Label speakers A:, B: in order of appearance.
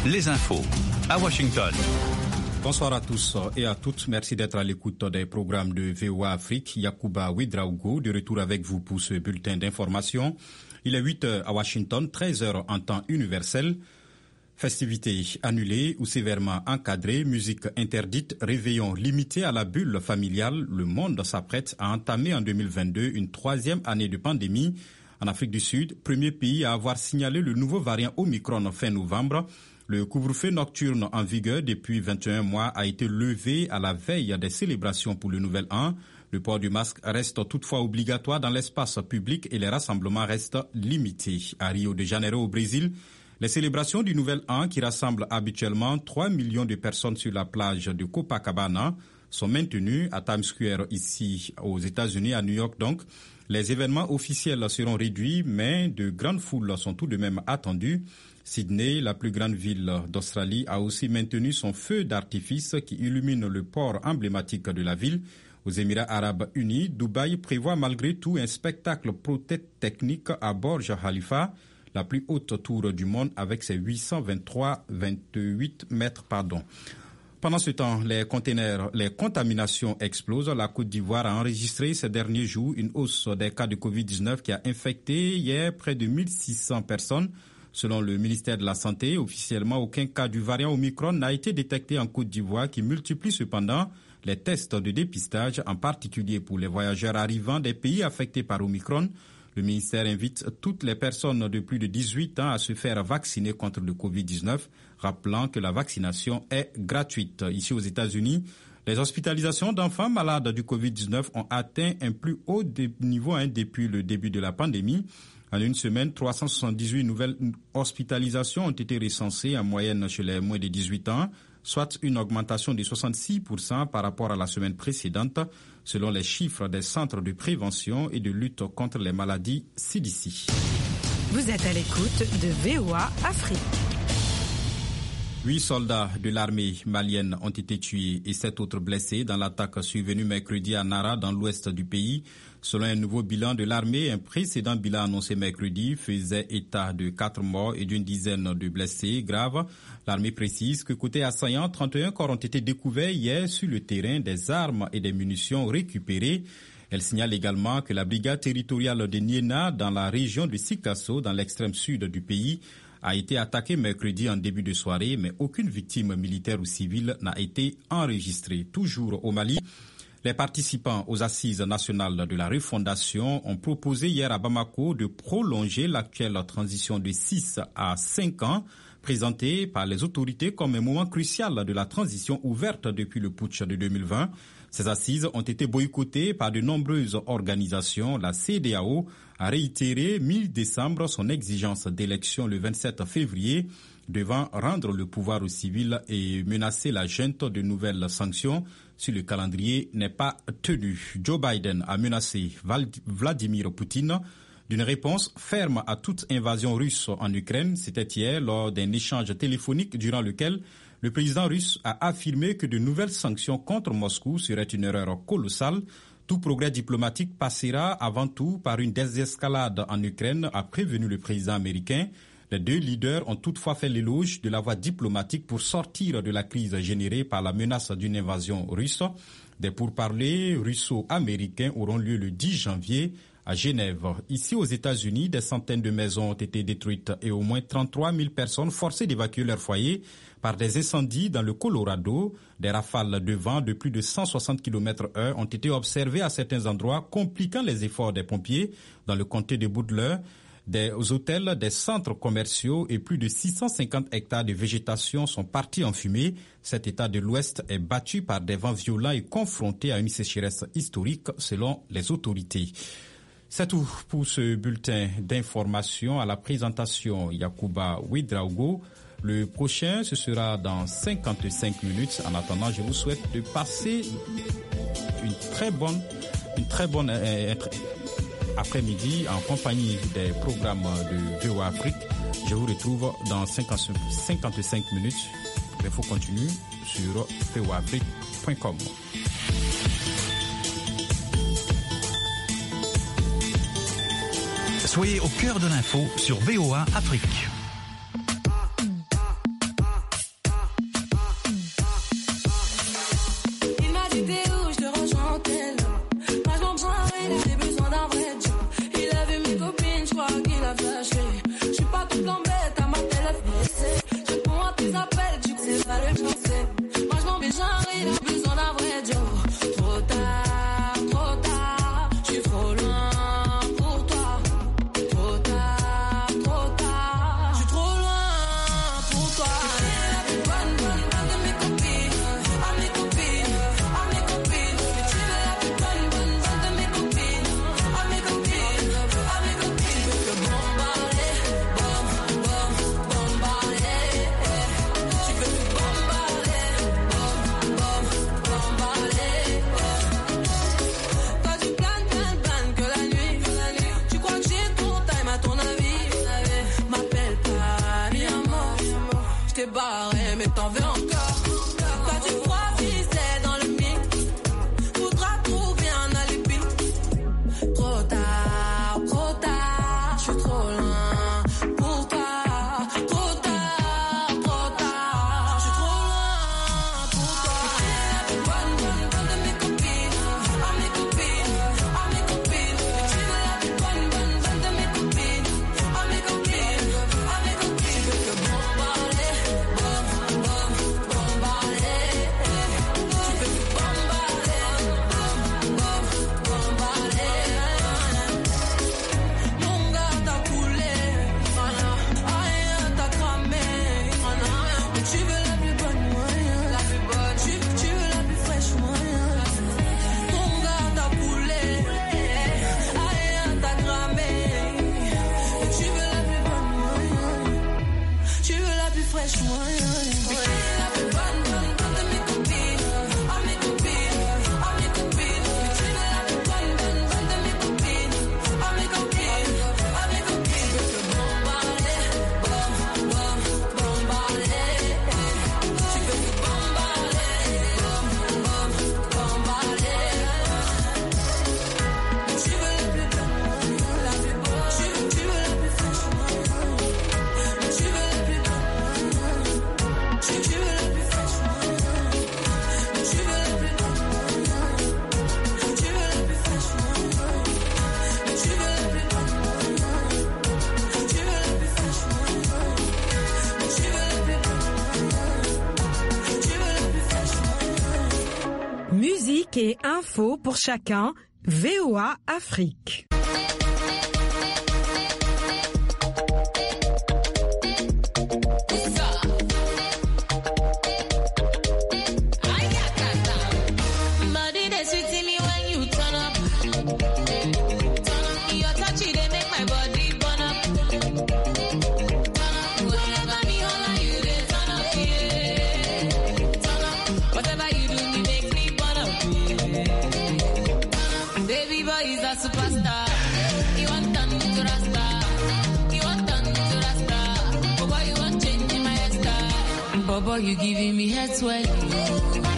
A: les infos à Washington.
B: Bonsoir à tous et à toutes. Merci d'être à l'écoute des programmes de VOA Afrique. Yacouba Ouedraogo de retour avec vous pour ce bulletin d'information. Il est 8h à Washington, 13h en temps universel. Festivités annulées ou sévèrement encadrées, musique interdite, réveillon limité à la bulle familiale. Le monde s'apprête à entamer en 2022 une troisième année de pandémie. En Afrique du Sud, premier pays à avoir signalé le nouveau variant Omicron fin novembre. Le couvre-feu nocturne en vigueur depuis 21 mois a été levé à la veille des célébrations pour le Nouvel An. Le port du masque reste toutefois obligatoire dans l'espace public et les rassemblements restent limités. À Rio de Janeiro, au Brésil, les célébrations du Nouvel An, qui rassemblent habituellement 3 millions de personnes sur la plage de Copacabana, sont maintenues à Times Square ici aux États-Unis, à New York donc. Les événements officiels seront réduits, mais de grandes foules sont tout de même attendues. Sydney, la plus grande ville d'Australie, a aussi maintenu son feu d'artifice qui illumine le port emblématique de la ville. Aux Émirats arabes unis, Dubaï prévoit malgré tout un spectacle technique à Burj Khalifa, la plus haute tour du monde avec ses 828 mètres. Pendant ce temps, les contaminations explosent. La Côte d'Ivoire a enregistré ces derniers jours une hausse des cas de Covid-19 qui a infecté hier près de 1600 personnes. Selon le ministère de la Santé, officiellement, aucun cas du variant Omicron n'a été détecté en Côte d'Ivoire qui multiplie cependant les tests de dépistage, en particulier pour les voyageurs arrivant des pays affectés par Omicron. Le ministère invite toutes les personnes de plus de 18 ans à se faire vacciner contre le Covid-19, rappelant que la vaccination est gratuite. Ici aux États-Unis, les hospitalisations d'enfants malades du Covid-19 ont atteint un plus haut niveau depuis le début de la pandémie. En une semaine, 378 nouvelles hospitalisations ont été recensées en moyenne chez les moins de 18 ans, soit une augmentation de 66% par rapport à la semaine précédente, selon les chiffres des centres de prévention et de lutte contre les maladies CDC.
C: Vous êtes à l'écoute de VOA Afrique.
B: 8 soldats de l'armée malienne ont été tués et 7 autres blessés dans l'attaque survenue mercredi à Nara, dans l'ouest du pays. Selon un nouveau bilan de l'armée, un précédent bilan annoncé mercredi faisait état de 4 morts et d'une dizaine de blessés graves. L'armée précise que côté assaillant, 31 corps ont été découverts hier sur le terrain, des armes et des munitions récupérées. Elle signale également que la brigade territoriale de Niena, dans la région de Sikasso, dans l'extrême sud du pays, a été attaquée mercredi en début de soirée, mais aucune victime militaire ou civile n'a été enregistrée. Toujours au Mali, les participants aux assises nationales de la refondation ont proposé hier à Bamako de prolonger l'actuelle transition de 6 à 5 ans, présentée par les autorités comme un moment crucial de la transition ouverte depuis le putsch de 2020. Ces assises ont été boycottées par de nombreuses organisations. La CEDEAO a réitéré mi-décembre son exigence d'élection le 27 février, devant rendre le pouvoir aux civils et menacer la junte de nouvelles sanctions si le calendrier n'est pas tenu. Joe Biden a menacé Vladimir Poutine d'une réponse ferme à toute invasion russe en Ukraine. C'était hier lors d'un échange téléphonique durant lequel le président russe a affirmé que de nouvelles sanctions contre Moscou seraient une erreur colossale. Tout progrès diplomatique passera avant tout par une désescalade en Ukraine, a prévenu le président américain. Les deux leaders ont toutefois fait l'éloge de la voie diplomatique pour sortir de la crise générée par la menace d'une invasion russe. Des pourparlers russo-américains auront lieu le 10 janvier à Genève. Ici aux États-Unis, des centaines de maisons ont été détruites et au moins 33 000 personnes forcées d'évacuer leur foyer par des incendies dans le Colorado. Des rafales de vent de plus de 160 km/h ont été observées à certains endroits, compliquant les efforts des pompiers. Dans le comté de Butler, des hôtels, des centres commerciaux et plus de 650 hectares de végétation sont partis en fumée. Cet état de l'Ouest est battu par des vents violents et confronté à une sécheresse historique selon les autorités. C'est tout pour ce bulletin d'information. À la présentation, Yacouba Ouedraogo. Le prochain, ce sera dans 55 minutes. En attendant, je vous souhaite de passer une très bonne après-midi en compagnie des programmes de VOA Afrique. Je vous retrouve dans 55 minutes. L'info continue sur voaafrique.com.
A: Soyez au cœur de l'info sur VOA Afrique.
D: t'es barré, mais t'en veux encore. Quand tu crois viser dans le mix, faudra trouver un alibi. Trop tard, je suis trop loin pour toi. Trop tard, je suis trop loin pour toi. Tu es la plus bonne de mes copines, à mes copines, à mes copines. Tu es la plus bonne de mes copines, à mes copines, à mes copines. Tu veux que bombarder, bombarder. Tu veux que bombarder, bombarder. Mon gars t'a coulé, aïe t'a cramé. Mais tu veux la plus bonne, la plus bonne. Tu veux la plus fraîche, Mon gars t'a coulé, aïe t'a cramé. Mais tu veux la plus bonne, tu veux la plus fraîche, la plus bonne de mes copines, à mes copines, à mes copines. Mais tu veux la plus bonne de mes copines, à mes copines, à mes copines. Tu veux que bombarder, bombarder. Tu veux que bombarder, bombarder. Mais tu veux la plus bonne, la plus bonne. Tu veux la plus fraîche, mais tu veux la plus bonne. Tu veux la plus fraîche, mais tu veux la plus bonne. Tu veux la plus fraîche, mais tu veux la plus bonne. Tu veux la plus fraîche, mais tu veux la plus bonne. Tu veux la plus fraîche.
C: Musique et info pour chacun. VOA Afrique.
D: Body they sweet in me when you turn up. Your touch they make my body burn up. Whenever me holla you they turn up, yeah. Turn up. Whatever you do me makes me burn up, yeah. Baby boy is a superstar. You want turn to Rasta. You want turn to Rasta. Boy you want change in my hairstyle. Boy you giving me head swelling.